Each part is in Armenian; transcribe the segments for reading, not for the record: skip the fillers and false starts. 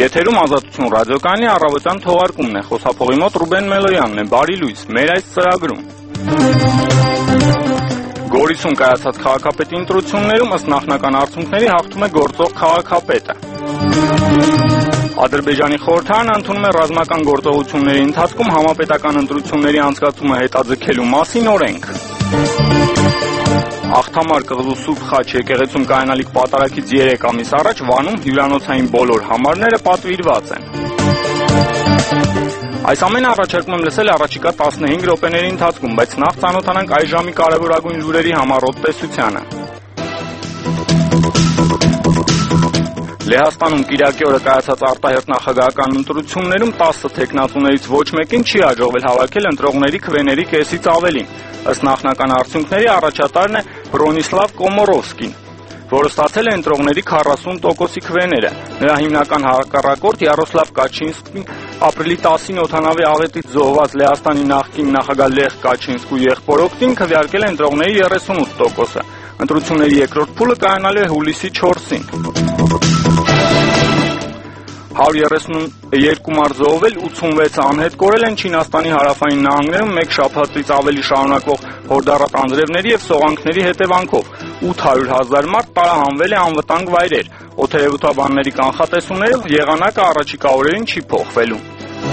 Եթերում Ազատություն ռադիոկայանի առավոտյան թողարկումն է, խոսափողի մոտ Ռուբեն Մելոյանն է, բարի լույս, մեր այս ծրագրում։ Գորիսում կայացած քաղաքապետի ընտրություններում ըստ նախնական արդյունքների հաղթում է գործող քաղաքապետը։ Ադրբեջանի խորհրդարանը ընդունում է ռազմական գործողությունների ընթացքում համապետական ընտրությունների անցկացումը հետաձգելու մասին օրենք։ Աղթամար կղզու Սուրբ Խաչ եկեղեցում կայանալիք պատարագից 3 ամիս առաջ Վանում հյուրանոցային բոլոր համարները պատվիրված են։ Այս ամենը առաջարկում եմ լսել առաջիկա 15 րոպեների ընթացքում, բայց նախ ծանոթանանք այս ժամի կարևորագույն լուրերի համառոտ տեսությանը։ Լեհաստանում Կիրակի օրը կայացած արտահերթ նախագահական ընտրություններում 10 թեկնածուներից ոչ մեկին չի հաջողվել հավաքել ընտրողների քվեների կեսից ավելին։ Ըստ նախնական արդյունքների առաջատարն է Բրոնիսլավ Կոմորովսկին, որը ստացել է ընտրողների 40%-ի քվեները։ Նրա հիմնական հակառակորդ Յարոսլավ Կաչինսկին ապրիլի 10-ին օդանավի աղետից զոհված Լեհաստանի նախկին նախագահ Լեխ Կաչինսկու եղբորօգտին քվեարկել է ընտրողների 38%-ը։ Ընտրությունների երկրորդ փուլը կայանալու է հուլիսի 4-ին։ 132 մարդ զոհվել, 86-ը անհետ կորել են Չինաստանի հարավային նահանգներում մեկ շաբաթից ավելի շարունակվող հորդառատ անձրևների և սողանքների հետևանքով։ 800,000 մարդ տարահանվել է անվտանգ վայրեր։ Օդերևութաբանների կանխատեսումներով եղանակը առաջիկա օրերին չի փոխվելու։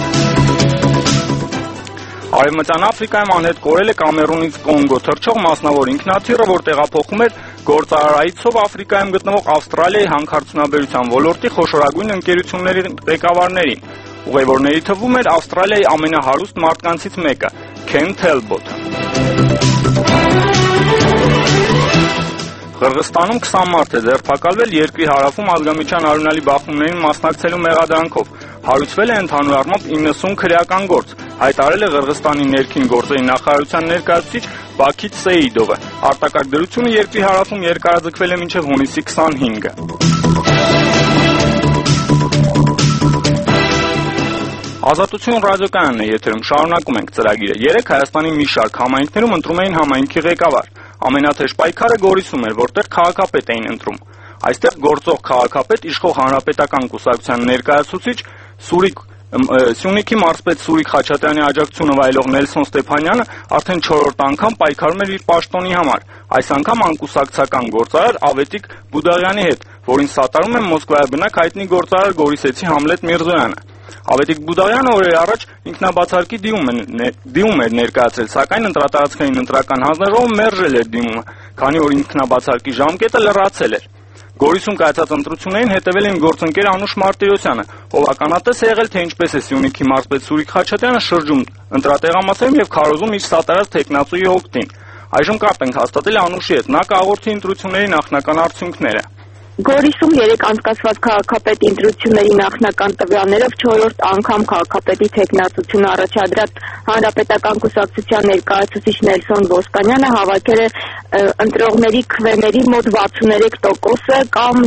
Արևմտյան Աֆրիկայում անհետ կորել է Կամերունից Կոնգո թռչող մասնավոր ինքնաթիռը, որ տեղափոխում էր գործարարայցով Աֆրիկայում գտնվող Ավստրալիայի հանքարդյունաբերության ոլորտի խոշորագույն ընկերությունների ղեկավարներին։ Ուղևորների թվում էր Ավստրալիայի ամենահարուստ մարդկանցից մեկը՝ Քեն Թելբոթը։ Ղրղստանում 20 մարդ է ձերբակալվել երկրի հարավում ազգամիջյան արյունալի բախումներին մասնակցելու մեղադրանքով։ Հարուցվել է ընդհանուր առմամբ 90 քրեական գործ, հայտարարել է Ղրղստանի ներքին գործերի նախարարության ներկայացուցիչ Բաքիթ Սեիդովը։ Արտակարգ դրությունը երկրի հարավում երկարաձգվել է մինչև հունիսի 25-ը։ Ազատություն ռադիոկայանն է եթերում, շարունակում ենք ծրագիրը։ Երեկ Հայաստանի մի շարք համայնքներում ընտրում էին համայնքի ղեկավար։ Ամենաթեժ պայքարը Գորիսում էր, որտեղ քաղաքապետ էին ընտրում։ Այստեղ գործող քաղաքապետ իշխող հանրապետական կուսակցության ներկայացուցիչ Սյունիքի մարզպետ Սուրիկ Խաչատրյանի աջակցությունը վայելող Նելսոն Ստեփանյանը արդեն 4-րդ անգամ պայքարում էր իր պաշտոնի համար, այս անգամ անկուսակցական գործարար Ավետիք Բուդաղյանի հետ, որին սատարում է Մոսկվայի բնակ հայտնի գործարար գորիսեցի Համլետ Միրզոյանը։ Ավետիք Բուդաղյանը օրեր առաջ ինքնաբացարկի դիմում էր ներկայացրել, սակայն ընտրատարածքային ընտրական հանձնաժողովը մերժել էր դիմումը, քանի որ ինքնաբացարկի ժամկետը լրացել էր։ Գորիսում կայացած ընտրություններին հետևել էին գործընկեր Անուշ Մարտիրոսյանը, ով ականատես է եղել, թե ինչպես է Սյունիքի մարզպետ Սուրիկ Խաչատրյանը շրջում ընտրատեղամասերում եւ քարոզում իր սատարած թեկնածուի հօգտին։ Այժմ կապ ենք հաստատել Անուշի հետ, նա կհաղորդի ընտրությունների նախնական արդյունքները։ Գորիսում երեկ անցկացված քաղաքապետի ընտրությունների նախնական տվյալներով 4-րդ անգամ քաղաքապետի թեկնածությունը առաջադրած հանրապետական կուսակցության ներկայացուցիչ Նելսոն Ոսկանյանը հավաքել է ընտրողների քվեների մոտ 63%-ը կամ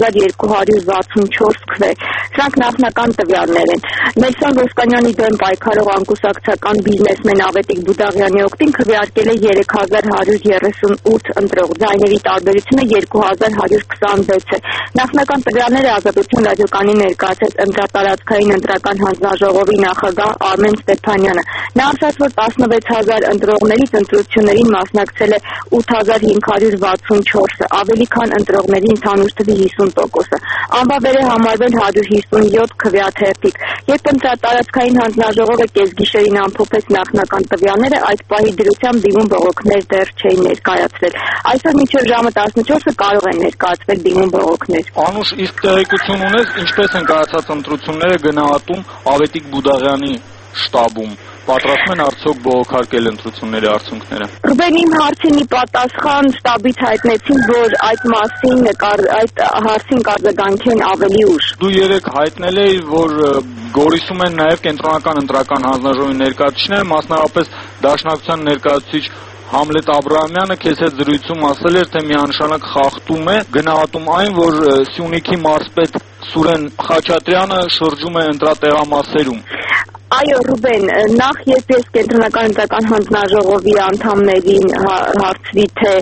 5264 քվե։ Սրանք նախնական տվյալներ են։ Նելսոն Ոսկանյանի դեմ պայքարող անկուսակցական բիզնեսմեն Ավետիք Բուդաղյանի օգտին քվեարկել է 3138 ընտրող, ձայների տարբերությունը 2126 է։ Նախնական տվյալները Ազատություն ռադիոկայանի ներկայացրեց ընտրատարածքային ընտրական հանձնաժողովի նախագահ Արմեն Ստեփանյանը։ Նա ասաց, որ 16000 ընտրողներից ընտրություններին մասնակցել է 8564-ը, ավելի քան ընտրողների ընդհանուր թվի 50%-ը։ Անվավեր է համարվել 157 քվեաթերթիկ։ Երբ ընտրատարածքային հանձնաժողովը կեսգիշերին ամփոփեց նախնական տվյալները, այդ պահի դրությամբ դիմում բողոքներ դեռ չէին ներկայացրել։ Այսօր մինչև ժամը 14-ը կարող են ներկայացվել դիմում բողոքներ։ Անուշ, իսկ տեղեկություն ունես, ինչպես են կայացած ընտրությունները գնահատում Ավետիք Բուդաղյանի շտաբում։ Պատրաստում են արդյոք բողոքարկել ընտրությունների արդյունքները։ Ռուբեն, իմ հարցին ի պատասխան շտաբից հայտնեցին, որ այդ հարցին կարձագանքեն ավելի ուշ։ Դու երեկ հայտնել էիր, որ Գորիսում են նաև կենտրոնական ընտրական հանձնաժողովի ներկայացուցիչները, մասնավորապես Դաշնակցության ներկայացուցիչ Համլետ Աբրահամյանը քեզ հետ զրույցում ասել էր, թե միանշանակ խախտում է, գնահատում այն, որ Սյունիքի մարզպետ Սուրեն Խաչատրյանը շրջում է ընտրատեղամասերում։ Այո, Ռուբեն, նախ երբ ես կենտրոնական ընտրական հանձնաժողովի անդամներին հարցրի, թե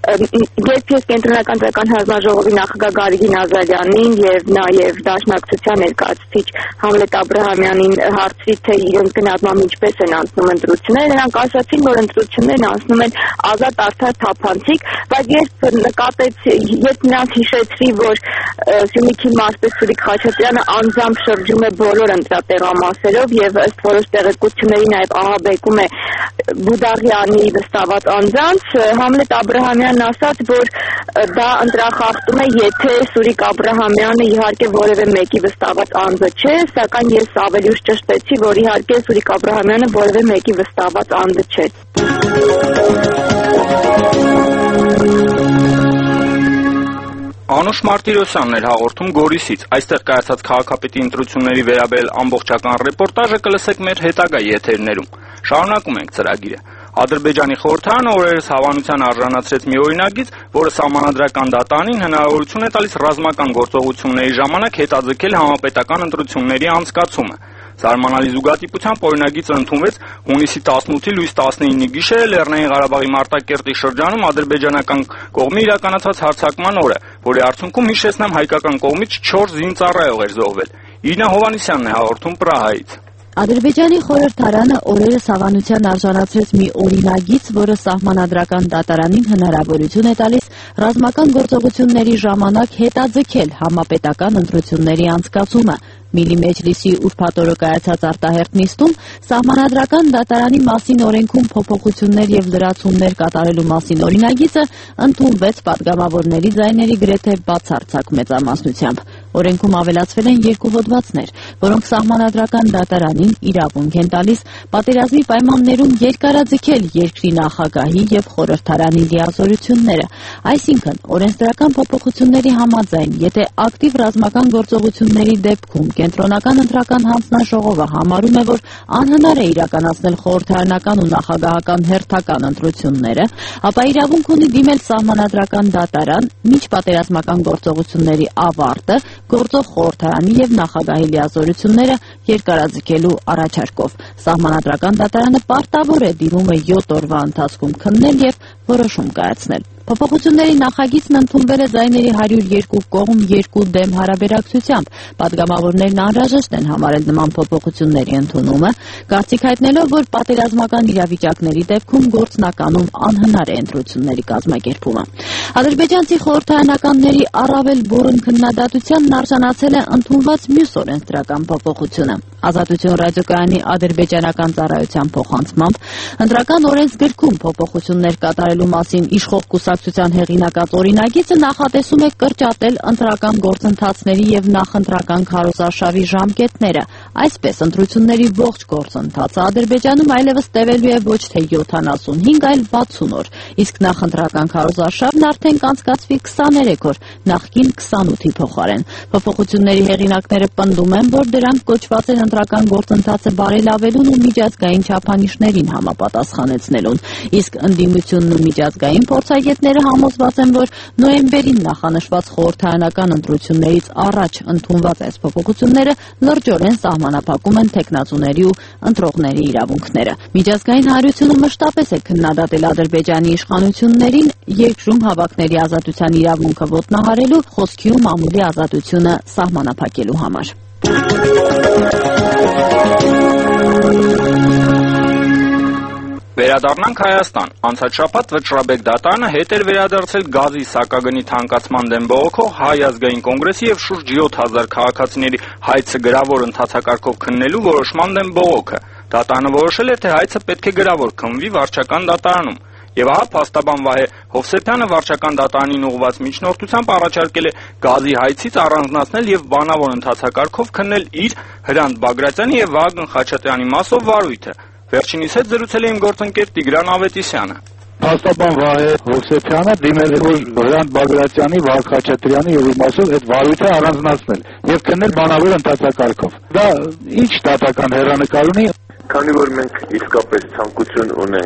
Երբ ես կենտրոնական ծական հանձնաժողովի նախագահ Գարեգին Ազարյանին եւ նաեւ Դաշնակցության ներկայացուցիչ Համլետ Աբրահամյանին հարցրի, թե իրենց գնահատմամբ ինչպես են անցնում ընտրությունները, նրանք ասացին, որ ընտրություններն անցնում են ազատ, արդար, թափանցիկ, բայց երբ նրանց հիշեցրի, որ Սյունիքի մարզպետ Սուրիկ Խաչատրյանը անձամբ շրջում է բոլոր ընտրատեղամասերով եւ ըստ որոշ տեղեկությունների նաեւ ահաբեկում է Բուդաղյանի վստահված անձանց, Համլետ Աբրահամյանն ասաց, որ դա ընտրախախտում է, եթե Սուրիկ Աբրահամյանը իհարկե որևէ մեկի վստահված անձը չէ, սակայն ես ավելի ուշ ճշտեցի, որ իհարկե Սուրիկ Աբրահամյանը որևէ մեկի վստահված անձը չէ։ Անուշ Մարտիրոսյանն էր հաղորդում Գորիսից։ Այստեղ կայացած քաղաքապետի ընտրությունների վերաբերյալ ամբողջական ռեպորտաժը կլսեք մեր հետագա եթերներում։ Շարունակում ենք ծրագիրը։ Ադրբեջանի խորհրդարանը օրերս հավանության արժանացրեց մի օրինագիծ, որը սահմանադրական դատարանին հնարավորություն է տալիս ռազմական գործողությունների ժամանակ հետաձգել համապետական ընտրությունների անցկացումը։ Զարմանալի զուգադիպությամբ օրինագիծը ընդունվեց հունիսի 18-ի լույս 19-ի գիշերը Լեռնային Ղարաբաղի Մարտակերտի շրջանում ադրբեջանական կողմի իրականացած հարձակման օրը, որի արդյունքում հիշեցնեմ հայկական կողմից 4 զինծառայող էր զոհվել։ Իրինա Հովհաննիսյանն է հաղորդում Պրահայից։ Ադրբեջանի խորհրդարանը օրերս հավանության արժանացրեց մի օրինագիծ, որը սահմանադրական դատարանին հնարավորություն է տալիս ռազմական գործողությունների ժամանակ հետաձգել համապետական ընտրությունների անցկացումը։ Միլի Մեջլիսի ուրբաթ օրը կայացած արտահերթ նիստում սահմանադրական դատարանի մասին օրենքում փոփոխություններ եւ լրացումներ կատարելու մասին օրինագիծը ընդունվեց պատգամավորների ձայների գրեթե բացարձակ մեծամասնությամբ։ Օրենքում ավելացվել են 2 հոդվածներ, որոնք սահմանադրական դատարանին իրավունք են տալիս պատերազմի պայմաններում երկարաձգել երկրի նախագահի եւ խորհրդարանի լիազորությունները։ Այսինքն, օրենսդրական փոփոխությունների համաձայն, եթե ակտիվ ռազմական գործողությունների դեպքում Կենտրոնական ընտրական հանձնաժողովը համարում է, որ անհնար է իրականացնել խորհրդարանական ու նախագահական հերթական ընտրությունները, ապա իրավունք ունի դիմել սահմանադրական դատարան մինչ պատերազմական գործողությունների ավարտը գործող խորհրդարանի եւ նախագահի լիազորությունները երկարաձգելու առաջարկով։ Սահմանադրական դատարանը պարտավոր է դիմումը 7 օրվա ընթացքում քննել եւ որոշում կայացնել։ Փոփոխությունների նախագիծն ընդունվել է ձայների 102 կողմ 2 դեմ հարաբերակցությամբ։ Պատգամավորներն անհրաժեշտ են համարել նման փոփոխությունների ընդունումը, կարծիք հայտնելով, որ պատերազմական իրավիճակների դեպքում գործնականում անհնար է ընտրությունների կազմակերպումը։ Ադրբեջանցի խորհրդարանականների առավել բուռն քննադատությանն արժանացել է ընդունված մյուս օրենսդրական փոփոխությունը։ Ազատություն ռադիոկայանի ադրբեջանական ծառայության փոխանցմամբ ընտրական օրենսգրքում փոփոխություններ կատարելու մասին իշխող կուսակցության հեղինակած օրինագիծը նախատեսում է կրճատել ընտրական գործընթացների եւ նախընտրական քարոզարշավի ժամկետները։ Այսպես ընտրությունների ողջ գործընթացը Ադրբեջանում այլևս տևելու է ոչ թե 75, այլ 60 օր, իսկ նախընտրական քարոզարշավն արդեն կանցկացվի 23 օր, նախկին 28-ի փոխարեն։ Փոփոխությունների հեղինակները պնդում են, որ դրանք կոչված են ընտրական գործընթացը բարելավելուն ու միջազգային չափանիշներին համապատասխանեցնելուն, իսկ ընդդիմությունն ու միջազգային փորձագետները համոզված են, որ նոյեմբերին նախանշված խորհրդարանական ընտրություններից առաջ ընդունված այս փոփոխությունները լրջորեն սահմանափակում են թեկնածուների ու ընտրողների իրավունքները։ Միջազգային հանրությունը մշտապես է քննադատել Ադրբեջանի իշխանություններին երկրում հավաքների ազատության իրավունքը ոտնահարելու, խոսքի ու մամուլի ազատությունը սահմանափակելու համար։ Վերադառնանք Հայաստան։ Անցած շաբաթ Վճռաբեկ դատարանը հետ էր վերադարձել գազի սակագնի թանկացման դեմ բողոքող Հայ ազգային կոնգրեսի եւ շուրջ 7000 քաղաքացիների հայցը գրավոր ընթացակարգով քննելու որոշման դեմ բողոքը։ Դատարանը որոշել է, թե հայցը պետք է գրավոր քննվի վարչական դատարանում։ Եվ ահա փաստաբան Վահե Հովսեփյանը վարչական դատարանին ուղղված միջնորդությամբ առաջարկել է գազի հայցից առանձնացնել եւ բանավոր ընթացակարգով քննել իր Հրանտ Բագրատյանի եւ Վահագն Խաչատրյանի մասով վարույթը։ Վերջինիս հետ զրուցել է իմ գործընկեր Տիգրան Ավետիսյանը։ Փաստաբան Վահե Հովսեփյանը դիմել է Հրանտ Բագրատյանի, Վահագն Խաչատրյանի եւ մասով այդ վարույթը առանձնացնել եւ քննել բանավոր ընթացակարգով։ Դա ինչ դատական հեռանկար ունի։ Քանի որ մենք իսկապես ցանկություն ունենք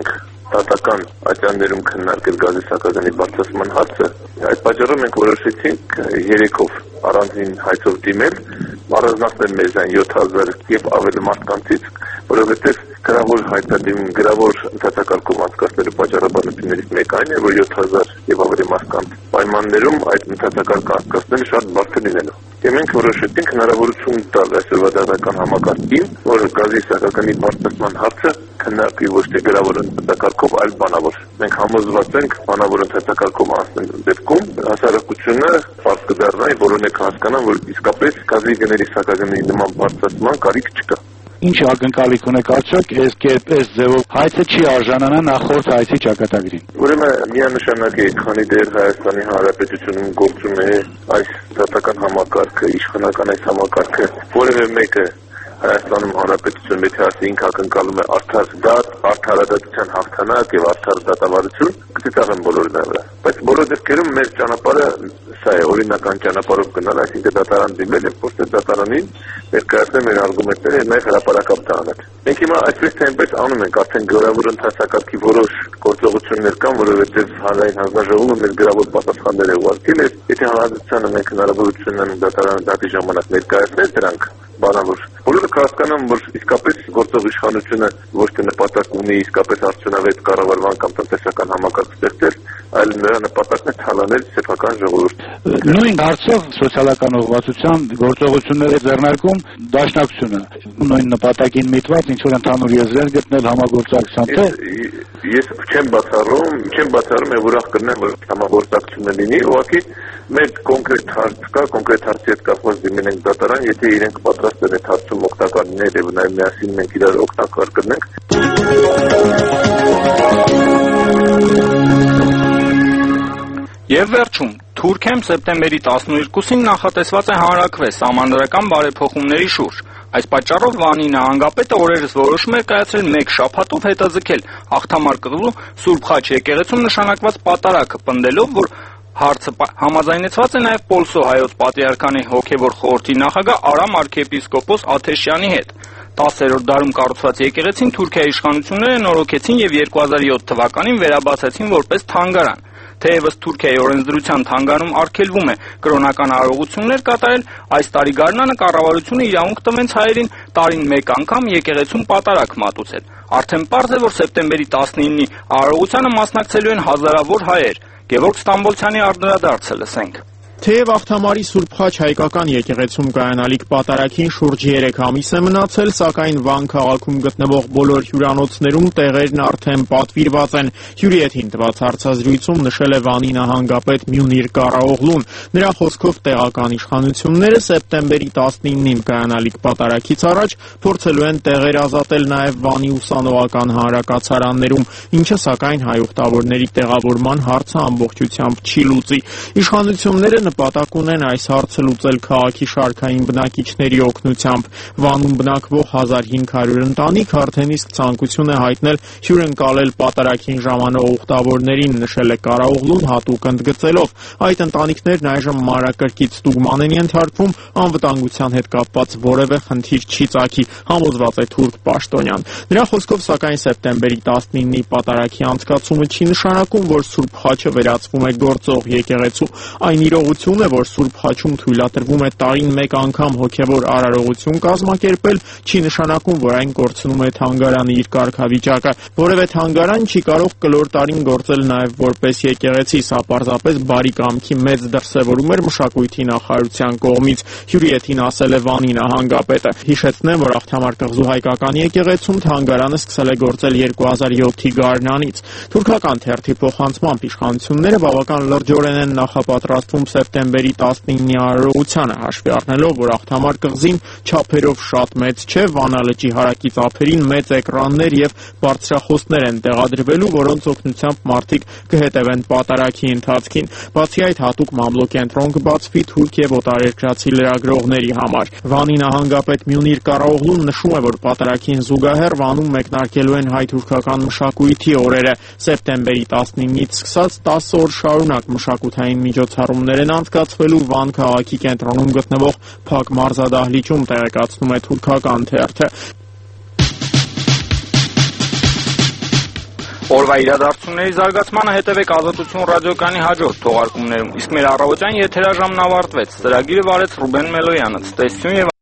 դատական ատյաններում քննարկել գազի սակագնի բարձրացման հարցը։ Այդ պատճառով մենք որոշեցինք 3-ով առանձին հայցով դիմել, առանձնացնել մեզ այն 7000 եւ ավելի մարդկանցից, որովհետեւ գրավոր հայտարարում գրավոր ընդհանրակարգում անցկացնելու պատճառաբանություններից մեկը այն է, որ 7000 եւ ավելի մարդկանց պայմաններում այդ ընդհանրակարգը անցկացնելը շատ բարդ լինելու։ Եվ մենք որոշեցինք հնարավորություն տալ այսօրվա դատական համակարգին, որ գազի սակագնի բարձրացման հարցը քննարկի ոչ թե գրավոր ընդհանրակարգով, այլ բանավոր։ Մենք համոզված ենք բանավոր ընդհանրակարգով անցնելու դեպքում հասարակությունը բարձ կդառնա, բոլորը կհասկանան, որ իսկապես գազի գների սակագնի նման բարձրացման կարիք չկա։ Ինչ ակնկալիք ունեք արդյոք այս կերպ այս ձևով հայցը չի արժանանա նախորդ հայցի ճակատագրին։ Ուրեմն միանշանակ է, քանի դեռ Հայաստանի Հանրապետությունում գործում է այս դատական համակարգը, իշխանական այս համակարգը, որևէ մեկը Հայաստանում Հանրապետություն եթե ասի ինքը ակնկալում է արդար դատ, արդարադատության հաղթանակ եւ արդար դատավարություն, կծիծաղեն բոլորն վրա։ Բայց բոլոր դեպքերում մեր ճանապարհը սա է, օրինական ճանապարհով գնալ, այսինքն դատարան դիմել եւ փորձել դատարանին ներկայացնել մեր արգումենտները եւ նաեւ հրապարակապ տանել։ Մենք հիմա այսպես թե այնպես անում ենք, արդեն գրավոր ընդհանրակարգի որոշ գործողություններ կան, որովհետեւ հանրային հանձնաժողովը մեր գրավոր պատասխաններ է ուղարկել, եթե հանրապետությանը մենք հնարավորություն ունենք դատարանը դատի ժամանակ ներկայացնել դրանք բանավոր։ Բոլորը կհասկանան, որ իսկապես գործող իշխանությունը ոչ թե նպատակ ունի իսկապես արդյունավետ կառավարման կամ տնտեսական համակարգ ստեղծել, այլ նրա նպատակն է թալանել սեփական ժողովուրդը։ Նույն հարցով սոցիալական ուղղվածության գործողությունների ձեռնարկում դաշնակցությունը նույն նպատակին միտված ինչ որ ընդհանուր եզրեր գտնել համագործակցության թե ես չեմ բացառում եւ ուրախ կլինեմ, որ համագործակցությունը լինի, ուղղակի մենք կոնկրետ հարց կա, կոնկրետ հարցի հետ կապված դիմել ենք դատարան, եթե իրենք պատրաստ են այդ հարցում օգտակար լինել եւ նաեւ միասին մենք իրար օգտակար կլինենք։ Եվ վերջում, Թուրքիայում սեպտեմբերի 12-ին նախատեսված է հանրաքվե սահմանադրական բարեփոխումների շուրջ։ Այս պատճառով Վանի նահանգապետը օրերս որոշում է կայացրել 1 շաբաթով հետաձգել Աղթամարկղլու Սուրբ Խաչ եկեղեցում նշանակված պատարագը, պնդելով, որ հարցը համաձայնեցված է նաև Պոլսո հայոց պատրիարքանի հոգևոր խորհրդի նախագահ Արամ arczepiskopos Աթեշյանի հետ։ 10-րդ դարում կառուցված եկեղեցին Թուրքիայի իշխանությունները նորոգեցին եւ 2007 թվականին վերաբացեցին որպես թանգարան։ Թեևս Թուրքիայի օրենսդրության թանգարանում արգելվում է կրոնական արարողություններ կատարել, այս տարի գարնանը կառավարությունը իրավունք տվեց հայերին տարին 1 անգամ եկեղեցում պատարագ մատուցել։ Արդեն պարզ է, որ սեպտեմբերի 19-ի արարողությանը մասնակցելու են հազարավոր հայեր։ Գևորգ Ստամբոլցյանի անդրադարձը լսենք։ Թեև Աղթամարի Սուրբ Խաչ հայկական եկեղեցում կայանալիք պատարագին շուրջ 3 ամիս է մնացել, սակայն Վան քաղաքում գտնվող բոլոր հյուրանոցներում տեղերն արդեն պատվիրված են։ Հյուրի հետ տված հարցազրույցում նշել է Վանի նահանգապետ Մյունիր Կարաօղլուն։ Նրա խոսքով տեղական իշխանությունները սեպտեմբերի 19-ին կայանալիք պատարագից առաջ փորձելու են տեղեր ազատել նաև Վանի ուսանողական հանրակացարաններում, ինչը սակայն հայ ուխտավորների տեղավորման հարցը ամբողջությամբ չի լուծի։ Իշխանությունները նպատակ ունեն այս հարցը լուծել քաղաքի շարքային բնակիչների օգնությամբ։ Վանում բնակվող 1500 ընտանիք արդեն իսկ ցանկություն է հայտնել հյուրընկալել պատարագին ժամանող ուխտավորներին, նշել է Կարաօղլուն հատուկ ընդգծելով։ Այդ ընտանիքներն այժմ մանրակրկիտ ստուգման են ենթարկվում, անվտանգության հետ կապված որևէ խնդիր չի ծագի, համոզված է թուրք պաշտոնյան։ Նրա խոսքով սակայն սեպտեմբերի 19-ի պատարագի անցկացումը չի նշանակում, որ Սուրբ Խաչը վերածվում է գործող եկեղեցու։ Այն իրողություն է, որ Սուրբ Խաչում թույլատրվում է տարին 1 անգամ հոգևոր արարողություն կազմակերպել, չի նշանակում, որ այն կորցնում է թանգարանի իր կարգավիճակը։ Որևէ թանգարան չի կարող կլոր տարին գործել նաև որպես եկեղեցի, սա պարզապես բարի կամքի մեծ դրսևորում էր մշակույթի նախարարության կողմից, հյուրի եթին ասել է Վանի նահանգապետը։ Հիշեցնեմ, որ Աղթամարկղզու հայկական եկեղեցում թանգարանը սկսել է գործել 2007-ի գարնանից։ Թուրքական թերթի փոխանցմամբ իշխանությունները բավական լրջորեն են նախապատրաստվում սեպտեմբերի 19-ի արարողությանը, հաշվի առնելով, որ Աղթամարկղզին չափերով շատ մեծ չէ, Վանա լճի հարակից ափերին մեծ էկրաններ եւ բարձրախոսներ են տեղադրվելու, որոնց օգնությամբ մարդիկ կհետևեն պատարագի ընթացքին։ Բացի այդ, հատուկ մամլոկենտրոն կբացվի թուրք եւ օտարերկրացի լրագրողների համար։ Վանի նահանգապետ Մյունիր Կարաօղլուն նշում է, որ պատարագին զուգահեռ Վանում մեկնարկելու են հայ-թուրքական մշակույթի օրերը։ Սեպտեմբերի 19-ից սկսած 10 օր շարունակ մշակութային միջոցառումներ են անցկացվելու Վան քաղաքի կենտրոնում գտնվող Փակ մարզադահլիճում, տեղեկացնում է թուրքական թերթը։ Օրվա իրադարձությունների զարգացմանը հետևեք Ազատություն ռադիոկայանի հաջորդ թողարկումներում, իսկ մեր առավոտյան եթերաժամն ավարտվեց։ Ծրագիրը վարեց Ռուբեն Մելոյանը։ Ցտեսություն եւ